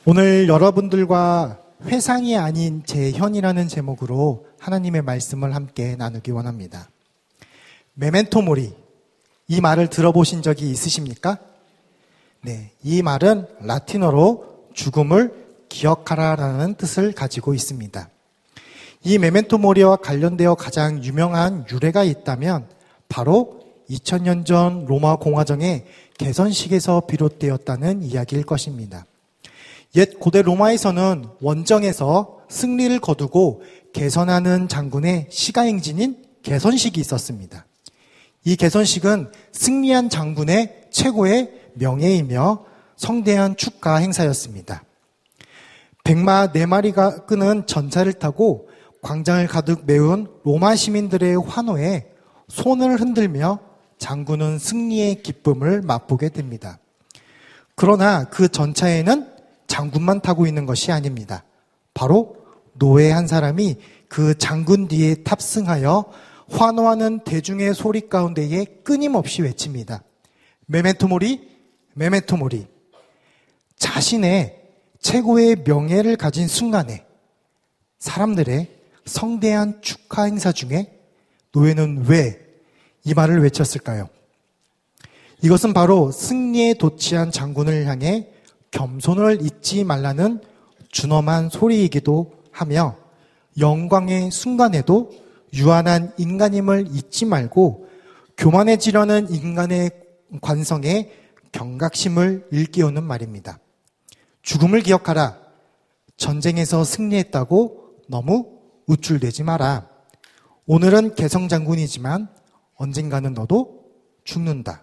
오늘 여러분들과 회상이 아닌 재현이라는 제목으로 하나님의 말씀을 함께 나누기 원합니다. 메멘토 모리, 이 말을 들어보신 적이 있으십니까? 네, 이 말은 라틴어로 죽음을 기억하라라는 뜻을 가지고 있습니다. 이 메멘토 모리와 관련되어 가장 유명한 유래가 있다면 바로 2000년 전 로마 공화정의 개선식에서 비롯되었다는 이야기일 것입니다. 옛 고대 로마에서는 원정에서 승리를 거두고 개선하는 장군의 시가행진인 개선식이 있었습니다. 이 개선식은 승리한 장군의 최고의 명예이며 성대한 축하 행사였습니다. 백마 4마리가 끄는 전차를 타고 광장을 가득 메운 로마 시민들의 환호에 손을 흔들며 장군은 승리의 기쁨을 맛보게 됩니다. 그러나 그 전차에는 장군만 타고 있는 것이 아닙니다. 바로 노예 한 사람이 그 장군 뒤에 탑승하여 환호하는 대중의 소리 가운데에 끊임없이 외칩니다. 메멘토 모리, 메멘토 모리. 자신의 최고의 명예를 가진 순간에 사람들의 성대한 축하 행사 중에 노예는 왜 이 말을 외쳤을까요? 이것은 바로 승리에 도취한 장군을 향해 겸손을 잊지 말라는 준엄한 소리이기도 하며 영광의 순간에도 유한한 인간임을 잊지 말고 교만해지려는 인간의 관성에 경각심을 일깨우는 말입니다. 죽음을 기억하라. 전쟁에서 승리했다고 너무 우쭐대지 마라. 오늘은 개성장군이지만 언젠가는 너도 죽는다.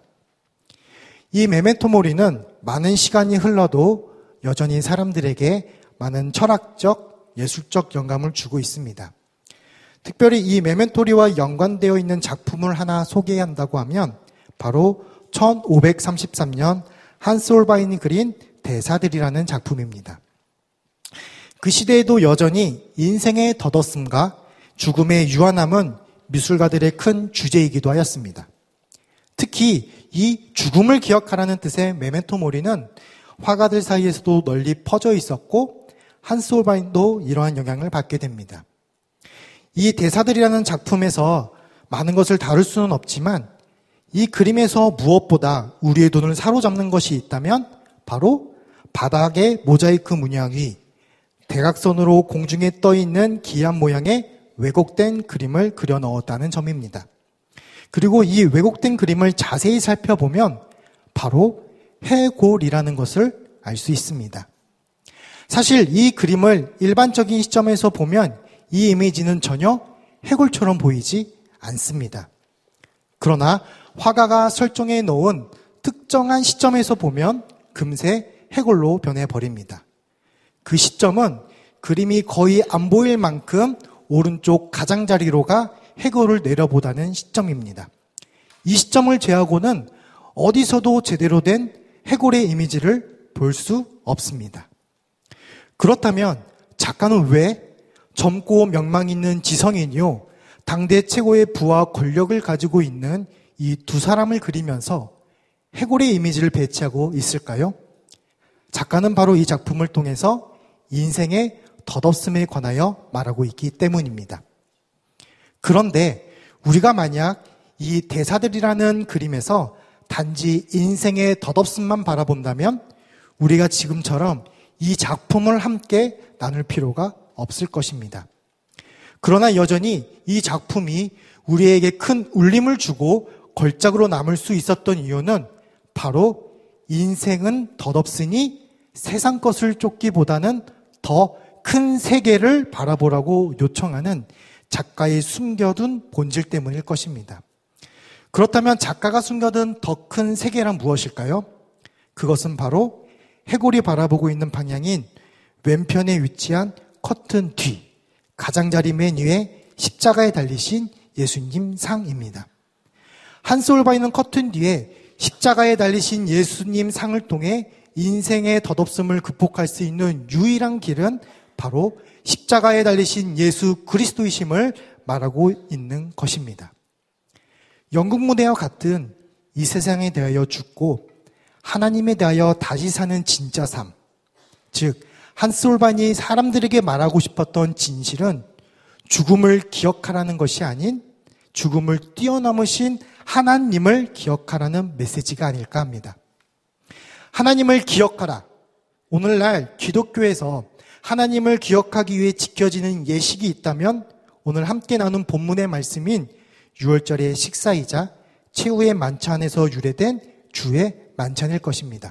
이 메멘토 모리는 많은 시간이 흘러도 여전히 사람들에게 많은 철학적, 예술적 영감을 주고 있습니다. 특별히 이 메멘토리와 연관되어 있는 작품을 하나 소개한다고 하면 바로 1533년 한스 홀바인이 그린 대사들이라는 작품입니다. 그 시대에도 여전히 인생의 덧없음과 죽음의 유한함은 미술가들의 큰 주제이기도 하였습니다. 특히 이 죽음을 기억하라는 뜻의 메멘토 모리는 화가들 사이에서도 널리 퍼져 있었고 한스 홀바인도 이러한 영향을 받게 됩니다. 이 대사들이라는 작품에서 많은 것을 다룰 수는 없지만 이 그림에서 무엇보다 우리의 눈을 사로잡는 것이 있다면 바로 바닥의 모자이크 문양 위 대각선으로 공중에 떠 있는 기한 모양의 왜곡된 그림을 그려 넣었다는 점입니다. 그리고 이 왜곡된 그림을 자세히 살펴보면 바로 해골이라는 것을 알 수 있습니다. 사실 이 그림을 일반적인 시점에서 보면 이 이미지는 전혀 해골처럼 보이지 않습니다. 그러나 화가가 설정해 놓은 특정한 시점에서 보면 금세 해골로 변해버립니다. 그 시점은 그림이 거의 안 보일 만큼 오른쪽 가장자리로가 해골을 내려보다는 시점입니다. 이 시점을 제하고는 어디서도 제대로 된 해골의 이미지를 볼 수 없습니다. 그렇다면 작가는 왜 젊고 명망 있는 지성인이요 당대 최고의 부와 권력을 가지고 있는 이 두 사람을 그리면서 해골의 이미지를 배치하고 있을까요? 작가는 바로 이 작품을 통해서 인생의 덧없음에 관하여 말하고 있기 때문입니다. 그런데 우리가 만약 이 대사들이라는 그림에서 단지 인생의 덧없음만 바라본다면 우리가 지금처럼 이 작품을 함께 나눌 필요가 없을 것입니다. 그러나 여전히 이 작품이 우리에게 큰 울림을 주고 걸작으로 남을 수 있었던 이유는 바로 인생은 덧없으니 세상 것을 쫓기보다는 더 큰 세계를 바라보라고 요청하는 작가의 숨겨둔 본질 때문일 것입니다. 그렇다면 작가가 숨겨둔 더 큰 세계란 무엇일까요? 그것은 바로 해골이 바라보고 있는 방향인 왼편에 위치한 커튼 뒤, 가장자리 맨 위에 십자가에 달리신 예수님 상입니다. 한스 홀바인은 커튼 뒤에 십자가에 달리신 예수님 상을 통해 인생의 덧없음을 극복할 수 있는 유일한 길은 바로 십자가에 달리신 예수 그리스도이심을 말하고 있는 것입니다. 연극 무대와 같은 이 세상에 대하여 죽고 하나님에 대하여 다시 사는 진짜 삶, 즉 한스 올반이 사람들에게 말하고 싶었던 진실은 죽음을 기억하라는 것이 아닌 죽음을 뛰어넘으신 하나님을 기억하라는 메시지가 아닐까 합니다. 하나님을 기억하라. 오늘날 기독교에서 하나님을 기억하기 위해 지켜지는 예식이 있다면 오늘 함께 나눈 본문의 말씀인 유월절의 식사이자 최후의 만찬에서 유래된 주의 만찬일 것입니다.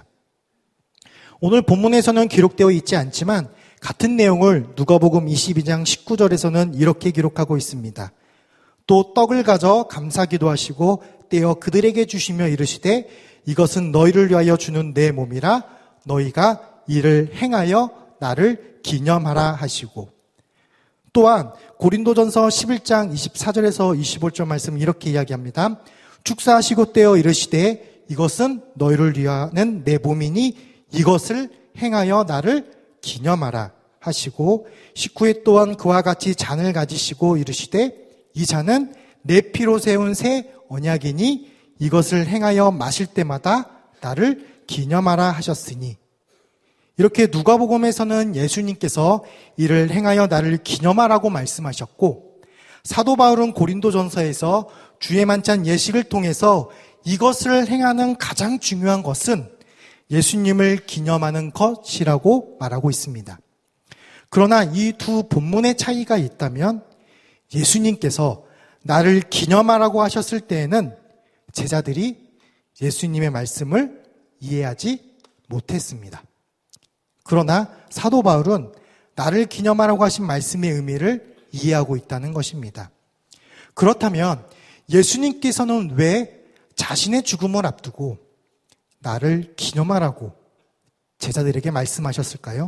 오늘 본문에서는 기록되어 있지 않지만 같은 내용을 누가복음 22장 19절에서는 이렇게 기록하고 있습니다. 또 떡을 가져 감사기도 하시고 떼어 그들에게 주시며 이르시되 이것은 너희를 위하여 주는 내 몸이라 너희가 이를 행하여 나를 기념하라 하시고 또한 고린도전서 11장 24절에서 25절 말씀 이렇게 이야기합니다. 축사하시고 떼어 이르시되 이것은 너희를 위하는 내 몸이니 이것을 행하여 나를 기념하라 하시고 19회 또한 그와 같이 잔을 가지시고 이르시되 이 잔은 내 피로 세운 새 언약이니 이것을 행하여 마실 때마다 나를 기념하라 하셨으니 이렇게 누가복음에서는 예수님께서 이를 행하여 나를 기념하라고 말씀하셨고 사도 바울은 고린도전서에서 주의 만찬 예식을 통해서 이것을 행하는 가장 중요한 것은 예수님을 기념하는 것이라고 말하고 있습니다. 그러나 이 두 본문의 차이가 있다면 예수님께서 나를 기념하라고 하셨을 때에는 제자들이 예수님의 말씀을 이해하지 못했습니다. 그러나 사도 바울은 나를 기념하라고 하신 말씀의 의미를 이해하고 있다는 것입니다. 그렇다면 예수님께서는 왜 자신의 죽음을 앞두고 나를 기념하라고 제자들에게 말씀하셨을까요?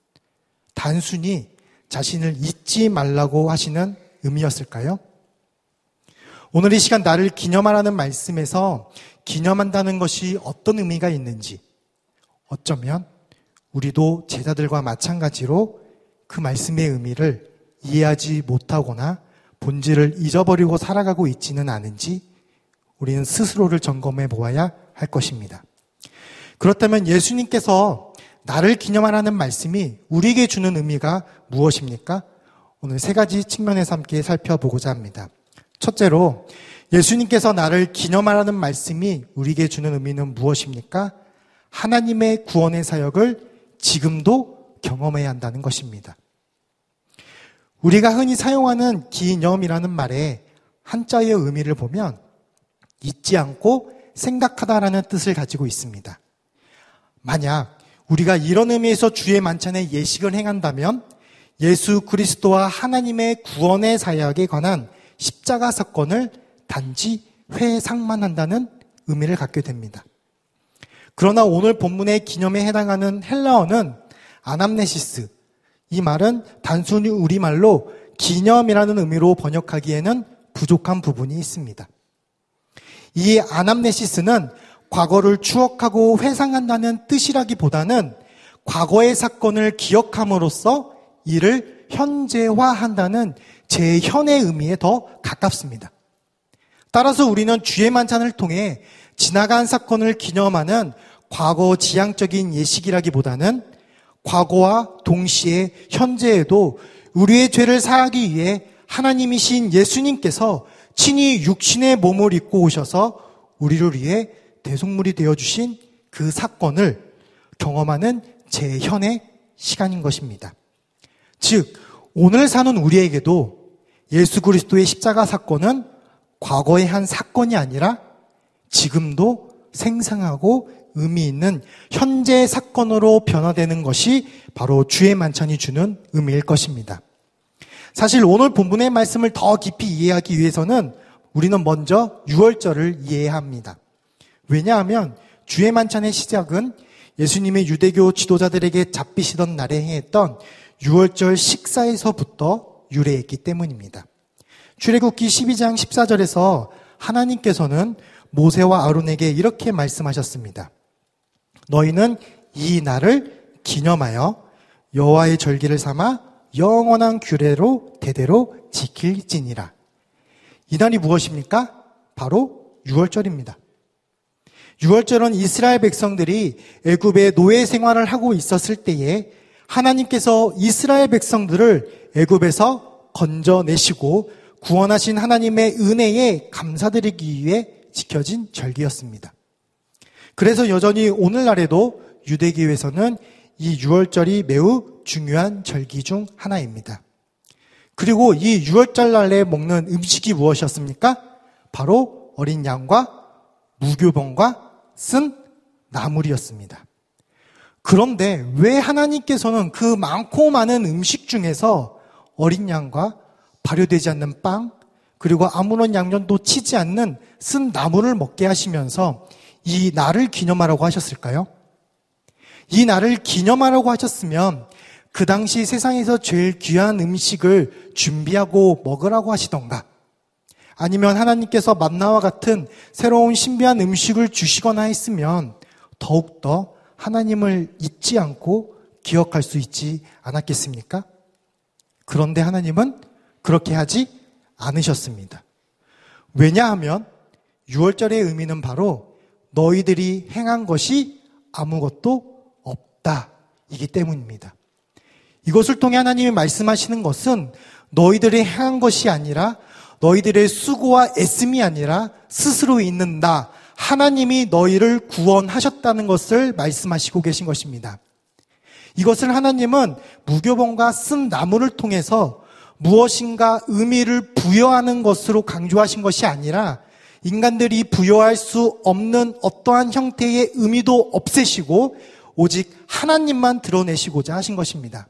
단순히 자신을 잊지 말라고 하시는 의미였을까요? 오늘 이 시간 나를 기념하라는 말씀에서 기념한다는 것이 어떤 의미가 있는지 어쩌면 우리도 제자들과 마찬가지로 그 말씀의 의미를 이해하지 못하거나 본질을 잊어버리고 살아가고 있지는 않은지 우리는 스스로를 점검해 보아야 할 것입니다. 그렇다면 예수님께서 나를 기념하라는 말씀이 우리에게 주는 의미가 무엇입니까? 오늘 세 가지 측면에서 함께 살펴보고자 합니다. 첫째로 예수님께서 나를 기념하라는 말씀이 우리에게 주는 의미는 무엇입니까? 하나님의 구원의 사역을 지금도 경험해야 한다는 것입니다. 우리가 흔히 사용하는 기념이라는 말의 한자의 의미를 보면 잊지 않고 생각하다라는 뜻을 가지고 있습니다. 만약 우리가 이런 의미에서 주의 만찬의 예식을 행한다면 예수 그리스도와 하나님의 구원의 사역에 관한 십자가 사건을 단지 회상만 한다는 의미를 갖게 됩니다. 그러나 오늘 본문의 기념에 해당하는 헬라어는 아남네시스, 이 말은 단순히 우리말로 기념이라는 의미로 번역하기에는 부족한 부분이 있습니다. 이 아남네시스는 과거를 추억하고 회상한다는 뜻이라기보다는 과거의 사건을 기억함으로써 이를 현재화한다는 재현의 의미에 더 가깝습니다. 따라서 우리는 주의 만찬을 통해 지나간 사건을 기념하는 과거 지향적인 예식이라기보다는 과거와 동시에 현재에도 우리의 죄를 사하기 위해 하나님이신 예수님께서 친히 육신의 몸을 입고 오셔서 우리를 위해 대속물이 되어주신 그 사건을 경험하는 재현의 시간인 것입니다. 즉, 오늘 사는 우리에게도 예수 그리스도의 십자가 사건은 과거의 한 사건이 아니라 지금도 생생하고 의미 있는 현재의 사건으로 변화되는 것이 바로 주의 만찬이 주는 의미일 것입니다. 사실 오늘 본문의 말씀을 더 깊이 이해하기 위해서는 우리는 먼저 유월절을 이해해야 합니다. 왜냐하면 주의 만찬의 시작은 예수님의 유대교 지도자들에게 잡히시던 날에 행했던 유월절 식사에서부터 유래했기 때문입니다. 출애굽기 12장 14절에서 하나님께서는 모세와 아론에게 이렇게 말씀하셨습니다. 너희는 이 날을 기념하여 여호와의 절기를 삼아 영원한 규례로 대대로 지킬지니라. 이 날이 무엇입니까? 바로 유월절입니다. 유월절은 이스라엘 백성들이 애굽의 노예 생활을 하고 있었을 때에 하나님께서 이스라엘 백성들을 애굽에서 건져내시고 구원하신 하나님의 은혜에 감사드리기 위해 지켜진 절기였습니다. 그래서 여전히 오늘날에도 유대교에서는 이 유월절이 매우 중요한 절기 중 하나입니다. 그리고 이 유월절 날에 먹는 음식이 무엇이었습니까? 바로 어린 양과 무교병과 쓴 나물이었습니다. 그런데 왜 하나님께서는 그 많고 많은 음식 중에서 어린 양과 발효되지 않는 빵, 그리고 아무런 양념도 치지 않는 쓴 나물을 먹게 하시면서 이 날을 기념하라고 하셨을까요? 이 날을 기념하라고 하셨으면 그 당시 세상에서 제일 귀한 음식을 준비하고 먹으라고 하시던가, 아니면 하나님께서 만나와 같은 새로운 신비한 음식을 주시거나 했으면 더욱더 하나님을 잊지 않고 기억할 수 있지 않았겠습니까? 그런데 하나님은 그렇게 하지 않으셨습니다. 왜냐하면 유월절의 의미는 바로 너희들이 행한 것이 아무것도 없다 이기 때문입니다. 이것을 통해 하나님이 말씀하시는 것은 너희들이 행한 것이 아니라, 너희들의 수고와 애씀이 아니라 스스로 있는 나 하나님이 너희를 구원하셨다는 것을 말씀하시고 계신 것입니다. 이것을 하나님은 무교병과 쓴 나물을 통해서 무엇인가 의미를 부여하는 것으로 강조하신 것이 아니라, 인간들이 부여할 수 없는 어떠한 형태의 의미도 없애시고 오직 하나님만 드러내시고자 하신 것입니다.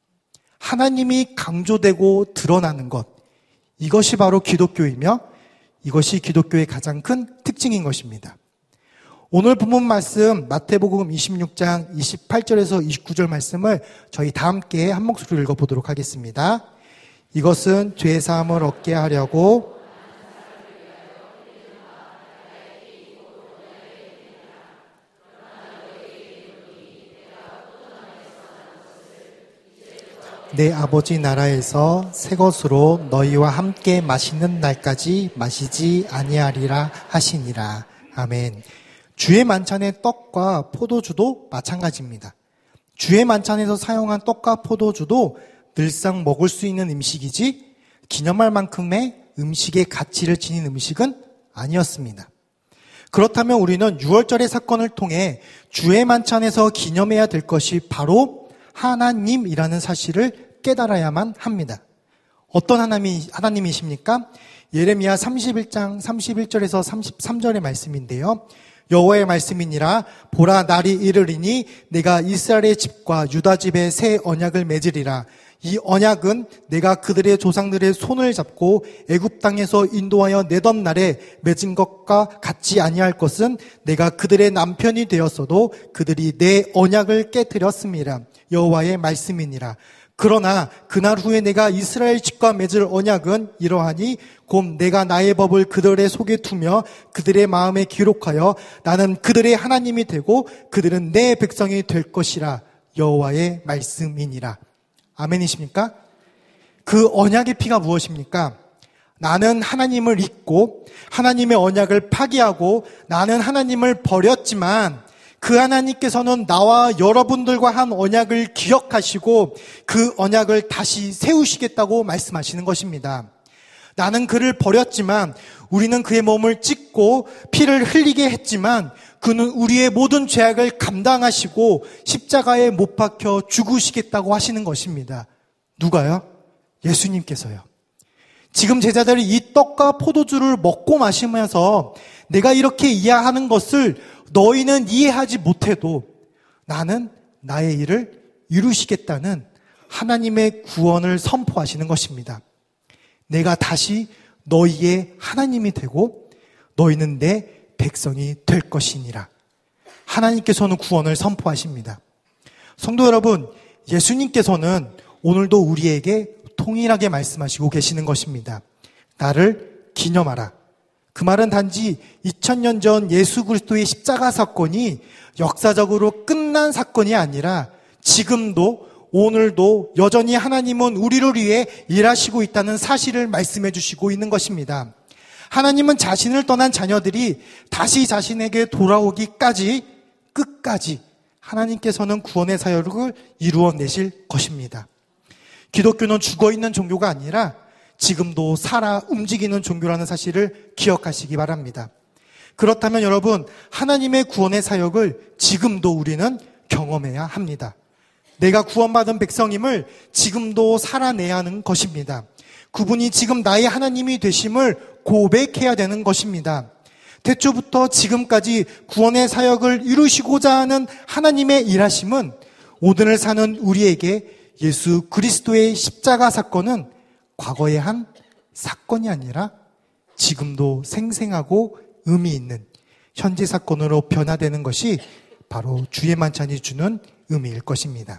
하나님이 강조되고 드러나는 것, 이것이 바로 기독교이며 이것이 기독교의 가장 큰 특징인 것입니다. 오늘 본문 말씀 마태복음 26장 28절에서 29절 말씀을 저희 다 함께 한 목소리로 읽어보도록 하겠습니다. 이것은 죄 사함을 얻게 하려고 내 아버지 나라에서 새 것으로 너희와 함께 마시는 날까지 마시지 아니하리라 하시니라. 아멘. 주의 만찬의 떡과 포도주도 마찬가지입니다. 주의 만찬에서 사용한 떡과 포도주도 늘상 먹을 수 있는 음식이지 기념할 만큼의 음식의 가치를 지닌 음식은 아니었습니다. 그렇다면 우리는 유월절의 사건을 통해 주의 만찬에서 기념해야 될 것이 바로 하나님이라는 사실을 깨달아야만 합니다. 어떤 하나님이십니까? 예레미야 31장 31절에서 33절의 말씀인데요. 여호와의 말씀이니라. 보라, 날이 이르리니 내가 이스라엘의 집과 유다 집에 새 언약을 맺으리라. 이 언약은 내가 그들의 조상들의 손을 잡고 애굽 땅에서 인도하여 내던 날에 맺은 것과 같지 아니할 것은 내가 그들의 남편이 되었어도 그들이 내 언약을 깨뜨렸음이라. 여호와의 말씀이니라. 그러나 그날 후에 내가 이스라엘 집과 맺을 언약은 이러하니 곧 내가 나의 법을 그들의 속에 두며 그들의 마음에 기록하여 나는 그들의 하나님이 되고 그들은 내 백성이 될 것이라. 여호와의 말씀이니라. 아멘이십니까? 그 언약의 피가 무엇입니까? 나는 하나님을 잊고 하나님의 언약을 파기하고 나는 하나님을 버렸지만 그 하나님께서는 나와 여러분들과 한 언약을 기억하시고 그 언약을 다시 세우시겠다고 말씀하시는 것입니다. 나는 그를 버렸지만, 우리는 그의 몸을 찢고 피를 흘리게 했지만 그는 우리의 모든 죄악을 감당하시고 십자가에 못 박혀 죽으시겠다고 하시는 것입니다. 누가요? 예수님께서요. 지금 제자들이 이 떡과 포도주를 먹고 마시면서 내가 이렇게 이해하는 것을 너희는 이해하지 못해도 나는 나의 일을 이루시겠다는 하나님의 구원을 선포하시는 것입니다. 내가 다시 너희의 하나님이 되고 너희는 내 백성이 될 것이니라. 하나님께서는 구원을 선포하십니다. 성도 여러분, 예수님께서는 오늘도 우리에게 동일하게 말씀하시고 계시는 것입니다. 나를 기념하라. 그 말은 단지 2000년 전 예수 그리스도의 십자가 사건이 역사적으로 끝난 사건이 아니라 지금도 오늘도 여전히 하나님은 우리를 위해 일하시고 있다는 사실을 말씀해 주시고 있는 것입니다. 하나님은 자신을 떠난 자녀들이 다시 자신에게 돌아오기까지 끝까지 하나님께서는 구원의 사역을 이루어내실 것입니다. 기독교는 죽어있는 종교가 아니라 지금도 살아 움직이는 종교라는 사실을 기억하시기 바랍니다. 그렇다면 여러분, 하나님의 구원의 사역을 지금도 우리는 경험해야 합니다. 내가 구원받은 백성임을 지금도 살아내야 하는 것입니다. 그분이 지금 나의 하나님이 되심을 고백해야 되는 것입니다. 태초부터 지금까지 구원의 사역을 이루시고자 하는 하나님의 일하심은 오늘을 사는 우리에게 예수 그리스도의 십자가 사건은 과거의 한 사건이 아니라 지금도 생생하고 의미 있는 현재 사건으로 변화되는 것이 바로 주의 만찬이 주는 의미일 것입니다.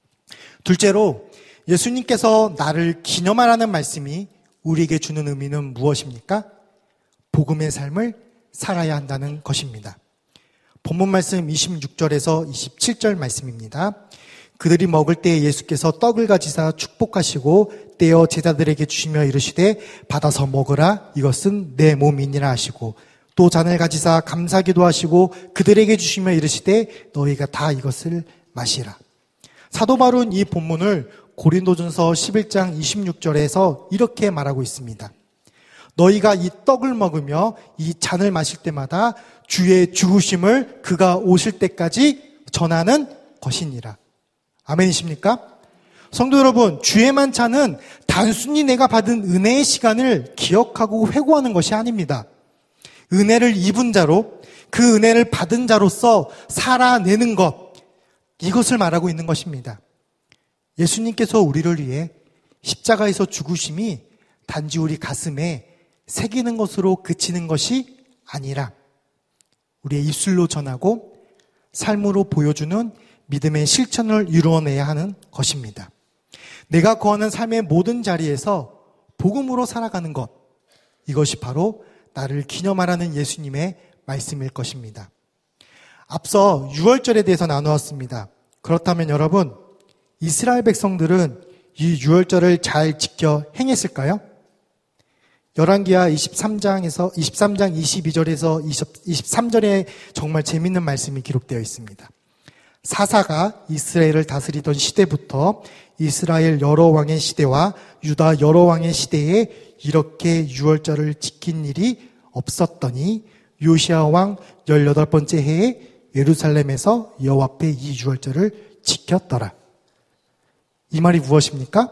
둘째로 예수님께서 나를 기념하라는 말씀이 우리에게 주는 의미는 무엇입니까? 복음의 삶을 살아야 한다는 것입니다. 본문 말씀 26절에서 27절 말씀입니다. 그들이 먹을 때에 예수께서 떡을 가지사 축복하시고 떼어 제자들에게 주시며 이르시되 받아서 먹으라 이것은 내 몸이니라 하시고 또 잔을 가지사 감사기도 하시고 그들에게 주시며 이르시되 너희가 다 이것을 마시라. 사도 바울은 이 본문을 고린도전서 11장 26절에서 이렇게 말하고 있습니다. 너희가 이 떡을 먹으며 이 잔을 마실 때마다 주의 죽으심을 그가 오실 때까지 전하는 것이니라. 아멘이십니까? 성도 여러분, 주의 만찬은 단순히 내가 받은 은혜의 시간을 기억하고 회고하는 것이 아닙니다. 은혜를 입은 자로, 그 은혜를 받은 자로서 살아내는 것, 이것을 말하고 있는 것입니다. 예수님께서 우리를 위해 십자가에서 죽으심이 단지 우리 가슴에 새기는 것으로 그치는 것이 아니라 우리의 입술로 전하고 삶으로 보여주는 믿음의 실천을 이루어내야 하는 것입니다. 내가 거하는 삶의 모든 자리에서 복음으로 살아가는 것, 이것이 바로 나를 기념하라는 예수님의 말씀일 것입니다. 앞서 유월절에 대해서 나누었습니다. 그렇다면 여러분, 이스라엘 백성들은 이 유월절을 잘 지켜 행했을까요? 열왕기하 23장 22절에서 23절에 정말 재밌는 말씀이 기록되어 있습니다. 사사가 이스라엘을 다스리던 시대부터 이스라엘 여러 왕의 시대와 유다 여러 왕의 시대에 이렇게 유월절을 지킨 일이 없었더니 요시야 왕 18번째 해에 예루살렘에서 여호와 앞에 이 유월절을 지켰더라. 이 말이 무엇입니까?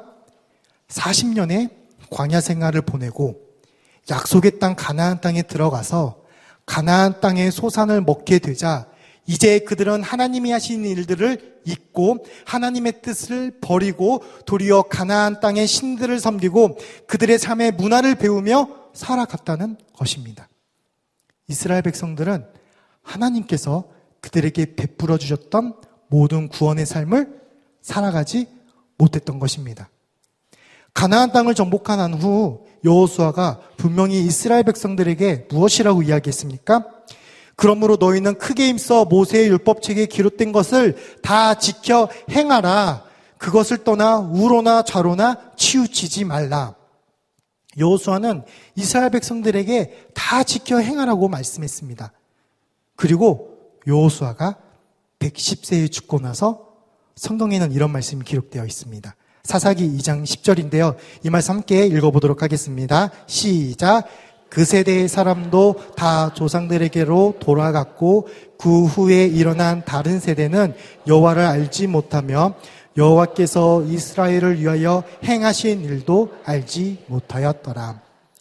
40년의 광야 생활을 보내고 약속의 땅 가나안 땅에 들어가서 가나안 땅의 소산을 먹게 되자 이제 그들은 하나님이 하신 일들을 잊고 하나님의 뜻을 버리고 도리어 가나안 땅의 신들을 섬기고 그들의 삶의 문화를 배우며 살아갔다는 것입니다. 이스라엘 백성들은 하나님께서 그들에게 베풀어 주셨던 모든 구원의 삶을 살아가지 못했던 것입니다. 가나안 땅을 정복한 후 여호수아가 분명히 이스라엘 백성들에게 무엇이라고 이야기했습니까? 그러므로 너희는 크게 힘써 모세의 율법책에 기록된 것을 다 지켜 행하라. 그것을 떠나 우로나 좌로나 치우치지 말라. 여호수아는 이스라엘 백성들에게 다 지켜 행하라고 말씀했습니다. 그리고 여호수아가 110세에 죽고 나서 성경에는 이런 말씀이 기록되어 있습니다. 사사기 2장 10절인데요. 이 말씀 함께 읽어보도록 하겠습니다. 시작. 그 세대의 사람도 다 조상들에게로 돌아갔고 그 후에 일어난 다른 세대는 여호와를 알지 못하며 여호와께서 이스라엘을 위하여 행하신 일도 알지 못하였더라.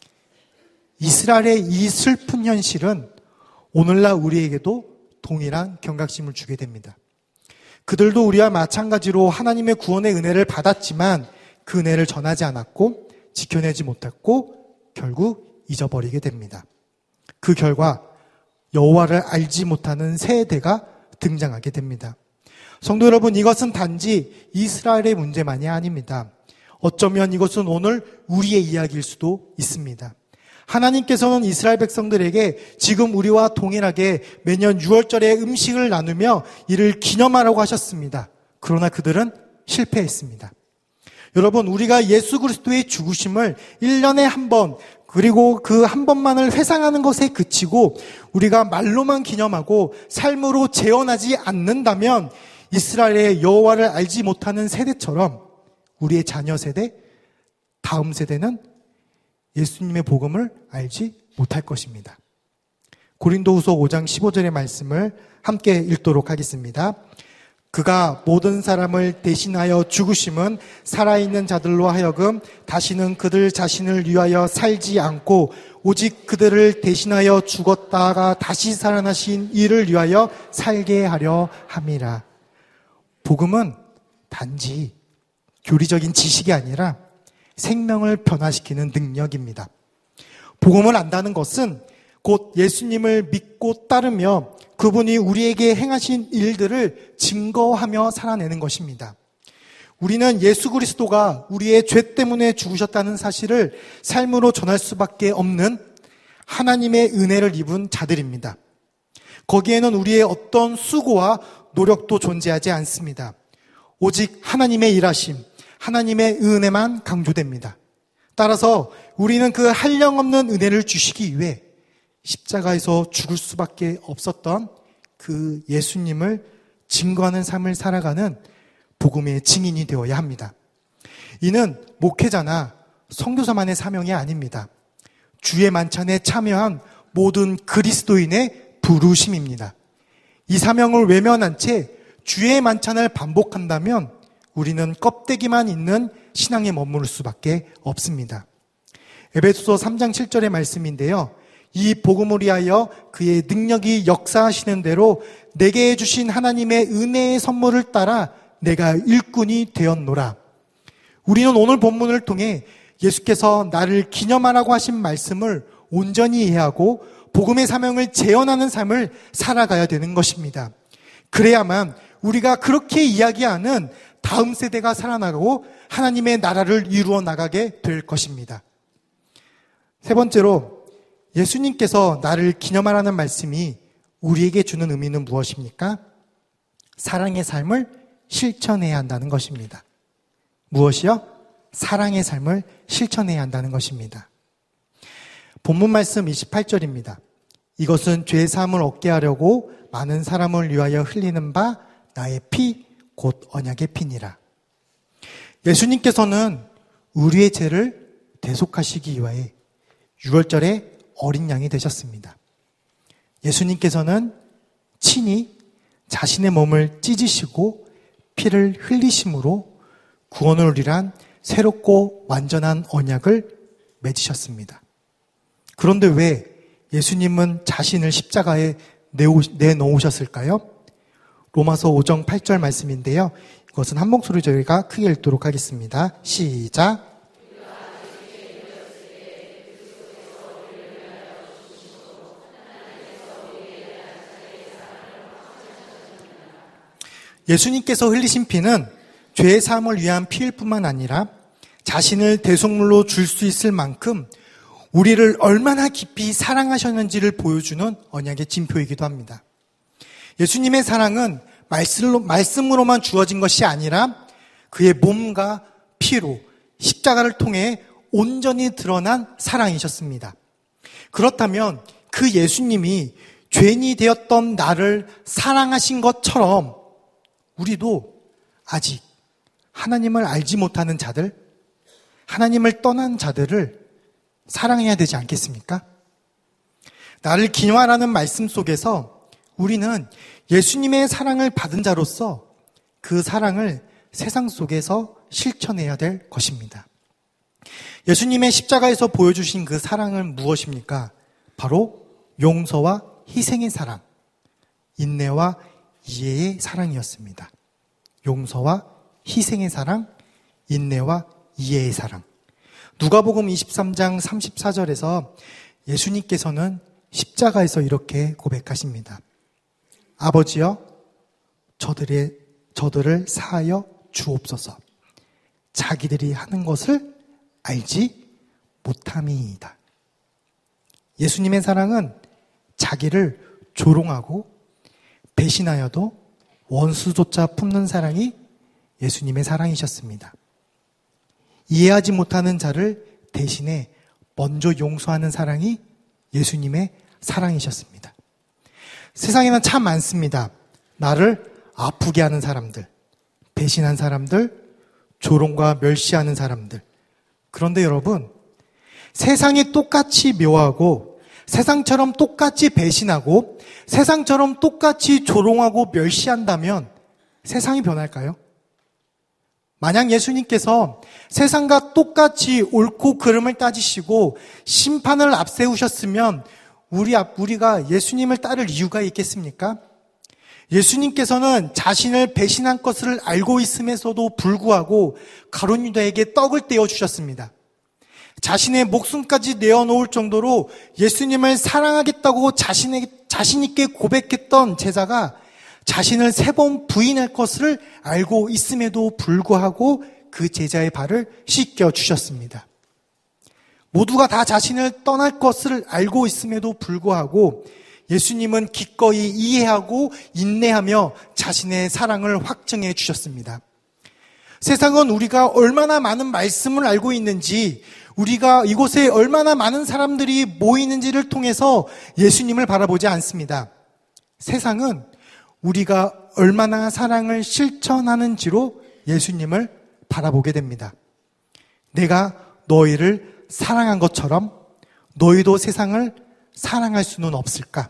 이스라엘의 이 슬픈 현실은 오늘날 우리에게도 동일한 경각심을 주게 됩니다. 그들도 우리와 마찬가지로 하나님의 구원의 은혜를 받았지만 그 은혜를 전하지 않았고 지켜내지 못했고 결국 잊어버리게 됩니다. 그 결과 여호와를 알지 못하는 세대가 등장하게 됩니다. 성도 여러분, 이것은 단지 이스라엘의 문제만이 아닙니다. 어쩌면 이것은 오늘 우리의 이야기일 수도 있습니다. 하나님께서는 이스라엘 백성들에게 지금 우리와 동일하게 매년 6월절에 음식을 나누며 이를 기념하라고 하셨습니다. 그러나 그들은 실패했습니다. 여러분, 우리가 예수 그리스도의 죽으심을 1년에 한 번 그리고 그 한 번만을 회상하는 것에 그치고 우리가 말로만 기념하고 삶으로 재현하지 않는다면 이스라엘의 여호와를 알지 못하는 세대처럼 우리의 자녀 세대, 다음 세대는 예수님의 복음을 알지 못할 것입니다. 고린도후서 5장 15절의 말씀을 함께 읽도록 하겠습니다. 그가 모든 사람을 대신하여 죽으심은 살아있는 자들로 하여금 다시는 그들 자신을 위하여 살지 않고 오직 그들을 대신하여 죽었다가 다시 살아나신 이를 위하여 살게 하려 함이라. 복음은 단지 교리적인 지식이 아니라 생명을 변화시키는 능력입니다. 복음을 안다는 것은 곧 예수님을 믿고 따르며 그분이 우리에게 행하신 일들을 증거하며 살아내는 것입니다. 우리는 예수 그리스도가 우리의 죄 때문에 죽으셨다는 사실을 삶으로 전할 수밖에 없는 하나님의 은혜를 입은 자들입니다. 거기에는 우리의 어떤 수고와 노력도 존재하지 않습니다. 오직 하나님의 일하심, 하나님의 은혜만 강조됩니다. 따라서 우리는 그 한량없는 은혜를 주시기 위해 십자가에서 죽을 수밖에 없었던 그 예수님을 증거하는 삶을 살아가는 복음의 증인이 되어야 합니다. 이는 목회자나 선교사만의 사명이 아닙니다. 주의 만찬에 참여한 모든 그리스도인의 부르심입니다. 이 사명을 외면한 채 주의 만찬을 반복한다면 우리는 껍데기만 있는 신앙에 머무를 수밖에 없습니다. 에베소서 3장 7절의 말씀인데요. 이 복음을 위하여 그의 능력이 역사하시는 대로 내게 주신 하나님의 은혜의 선물을 따라 내가 일꾼이 되었노라. 우리는 오늘 본문을 통해 예수께서 나를 기념하라고 하신 말씀을 온전히 이해하고 복음의 사명을 재현하는 삶을 살아가야 되는 것입니다. 그래야만 우리가 그렇게 이야기하는 다음 세대가 살아나고 하나님의 나라를 이루어 나가게 될 것입니다. 세 번째로 예수님께서 나를 기념하라는 말씀이 우리에게 주는 의미는 무엇입니까? 사랑의 삶을 실천해야 한다는 것입니다. 무엇이요? 사랑의 삶을 실천해야 한다는 것입니다. 본문 말씀 28절입니다. 이것은 죄 사함을 얻게 하려고 많은 사람을 위하여 흘리는 바 나의 피 곧 언약의 피니라. 예수님께서는 우리의 죄를 대속하시기 위하여 6월절에 어린 양이 되셨습니다. 예수님께서는 친히 자신의 몸을 찢으시고 피를 흘리심으로 구원을 위한 새롭고 완전한 언약을 맺으셨습니다. 그런데 왜 예수님은 자신을 십자가에 내놓으셨을까요? 로마서 5장 8절 말씀인데요. 이것은 한 목소리 저희가 크게 읽도록 하겠습니다. 시작. 예수님께서 흘리신 피는 죄의 사함을 위한 피일 뿐만 아니라 자신을 대속물로 줄 수 있을 만큼 우리를 얼마나 깊이 사랑하셨는지를 보여주는 언약의 징표이기도 합니다. 예수님의 사랑은 말씀으로만 주어진 것이 아니라 그의 몸과 피로 십자가를 통해 온전히 드러난 사랑이셨습니다. 그렇다면 그 예수님이 죄인이 되었던 나를 사랑하신 것처럼 우리도 아직 하나님을 알지 못하는 자들, 하나님을 떠난 자들을 사랑해야 되지 않겠습니까? 나를 기념하라는 말씀 속에서 우리는 예수님의 사랑을 받은 자로서 그 사랑을 세상 속에서 실천해야 될 것입니다. 예수님의 십자가에서 보여주신 그 사랑은 무엇입니까? 바로 용서와 희생의 사랑, 인내와 이해의 사랑이었습니다. 용서와 희생의 사랑, 인내와 이해의 사랑. 누가복음 23장 34절에서 예수님께서는 십자가에서 이렇게 고백하십니다. 아버지여, 저들을 사하여 주옵소서. 자기들이 하는 것을 알지 못함이이다. 예수님의 사랑은 자기를 조롱하고 배신하여도 원수조차 품는 사랑이 예수님의 사랑이셨습니다. 이해하지 못하는 자를 대신에 먼저 용서하는 사랑이 예수님의 사랑이셨습니다. 세상에는 참 많습니다. 나를 아프게 하는 사람들, 배신한 사람들, 조롱과 멸시하는 사람들. 그런데 여러분, 세상이 똑같이 묘하고 세상처럼 똑같이 배신하고 세상처럼 똑같이 조롱하고 멸시한다면 세상이 변할까요? 만약 예수님께서 세상과 똑같이 옳고 그름을 따지시고 심판을 앞세우셨으면 우리가 예수님을 따를 이유가 있겠습니까? 예수님께서는 자신을 배신한 것을 알고 있음에서도 불구하고 가룟 유다에게 떡을 떼어 주셨습니다. 자신의 목숨까지 내어놓을 정도로 예수님을 사랑하겠다고 자신 있게 고백했던 제자가 자신을 3번 부인할 것을 알고 있음에도 불구하고 그 제자의 발을 씻겨 주셨습니다. 모두가 다 자신을 떠날 것을 알고 있음에도 불구하고 예수님은 기꺼이 이해하고 인내하며 자신의 사랑을 확증해 주셨습니다. 세상은 우리가 얼마나 많은 말씀을 알고 있는지, 우리가 이곳에 얼마나 많은 사람들이 모이는지를 통해서 예수님을 바라보지 않습니다. 세상은 우리가 얼마나 사랑을 실천하는지로 예수님을 바라보게 됩니다. 내가 너희를 사랑한 것처럼 너희도 세상을 사랑할 수는 없을까?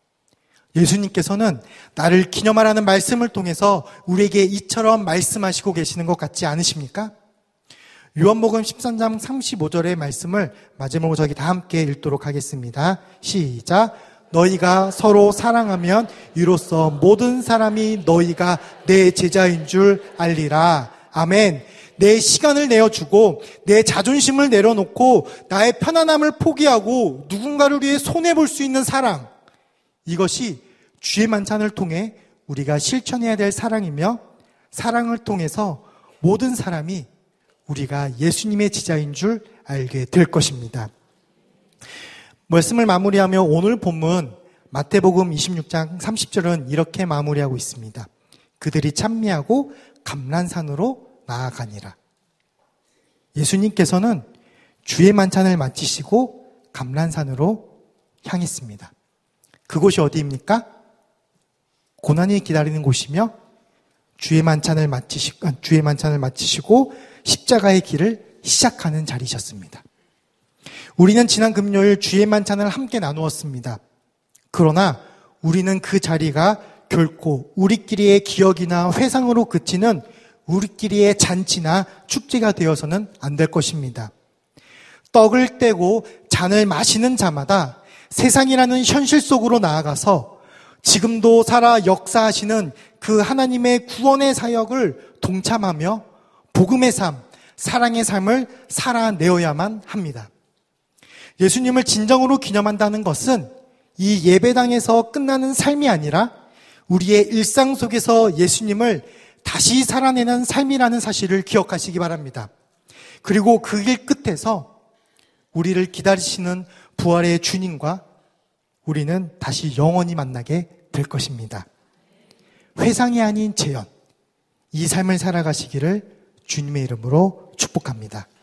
예수님께서는 나를 기념하라는 말씀을 통해서 우리에게 이처럼 말씀하시고 계시는 것 같지 않으십니까? 요한복음 13장 35절의 말씀을 마지막으로 저희 다 함께 읽도록 하겠습니다. 시작. 너희가 서로 사랑하면 이로써 모든 사람이 너희가 내 제자인 줄 알리라. 아멘. 내 시간을 내어주고 내 자존심을 내려놓고 나의 편안함을 포기하고 누군가를 위해 손해볼 수 있는 사랑, 이것이 주의 만찬을 통해 우리가 실천해야 될 사랑이며, 사랑을 통해서 모든 사람이 우리가 예수님의 제자인 줄 알게 될 것입니다. 말씀을 마무리하며 오늘 본문 마태복음 26장 30절은 이렇게 마무리하고 있습니다. 그들이 찬미하고 감람산으로 나아가니라. 예수님께서는 주의 만찬을 마치시고 감람산으로 향했습니다. 그곳이 어디입니까? 고난이 기다리는 곳이며 주의 만찬을 마치시고 십자가의 길을 시작하는 자리셨습니다. 우리는 지난 금요일 주의 만찬을 함께 나누었습니다. 그러나 우리는 그 자리가 결코 우리끼리의 기억이나 회상으로 그치는 우리끼리의 잔치나 축제가 되어서는 안 될 것입니다. 떡을 떼고 잔을 마시는 자마다 세상이라는 현실 속으로 나아가서 지금도 살아 역사하시는 그 하나님의 구원의 사역을 동참하며 복음의 삶, 사랑의 삶을 살아내어야만 합니다. 예수님을 진정으로 기념한다는 것은 이 예배당에서 끝나는 삶이 아니라 우리의 일상 속에서 예수님을 다시 살아내는 삶이라는 사실을 기억하시기 바랍니다. 그리고 그 길 끝에서 우리를 기다리시는 부활의 주님과 우리는 다시 영원히 만나게 될 것입니다. 회상이 아닌 재현, 이 삶을 살아가시기를 주님의 이름으로 축복합니다.